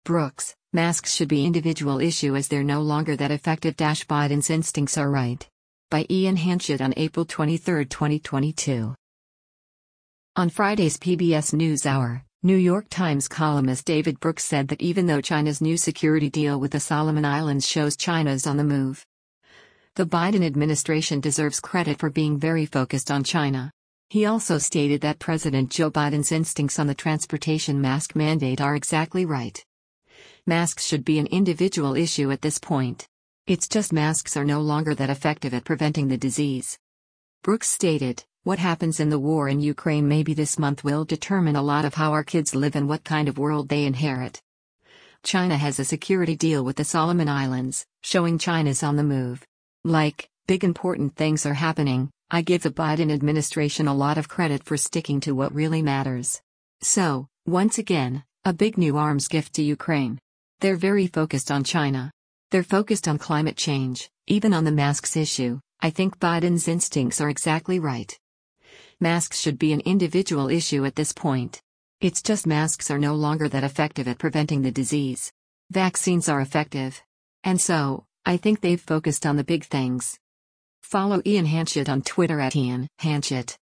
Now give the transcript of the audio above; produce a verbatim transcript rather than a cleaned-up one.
Brooks, masks should be individual issue as they're no longer that effective. Biden's instincts are right. By Ian Hanchett on April twenty-third, twenty twenty-two. On Friday's P B S NewsHour, New York Times columnist David Brooks said that even though China's new security deal with the Solomon Islands shows China's on the move, the Biden administration deserves credit for being very focused on China. He also stated that President Joe Biden's instincts on the transportation mask mandate are exactly right. Masks should be an individual issue at this point. It's just masks are no longer that effective at preventing the disease. Brooks stated, "What happens in the war in Ukraine maybe this month will determine a lot of how our kids live and what kind of world they inherit." China has a security deal with the Solomon Islands, showing China's on the move. Like, big important things are happening. I give the Biden administration a lot of credit for sticking to what really matters. So, once again, a big new arms gift to Ukraine. They're very focused on China. They're focused on climate change, even on the masks issue. I think Biden's instincts are exactly right. Masks should be an individual issue at this point. It's just masks are no longer that effective at preventing the disease. Vaccines are effective. And so, I think they've focused on the big things. Follow Ian Hanchett on Twitter at Ian Hanchett.